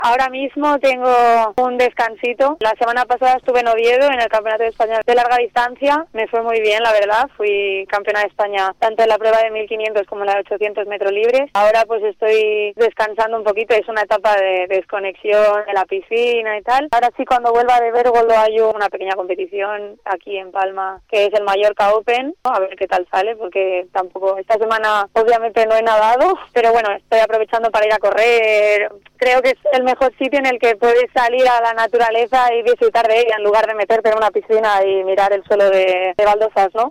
Ahora mismo tengo un descansito. La semana pasada estuve en Oviedo en el Campeonato de España de larga distancia. Me fue muy bien, la verdad. Fui campeona de España tanto en la prueba de 1500 como en la de 800 metros libres. Ahora pues estoy descansando un poquito. Es una etapa de desconexión de la piscina y tal. Ahora sí, cuando vuelva de Bergolo hay una pequeña competición aquí en Palma, que es el Mallorca Open. A ver qué tal sale, porque tampoco esta semana obviamente no he nadado, pero bueno, estoy aprovechando para ir a correr. Creo que es el mejor sitio en el que puedes salir a la naturaleza y disfrutar de ella en lugar de meterte en una piscina y mirar el suelo de baldosas, ¿no?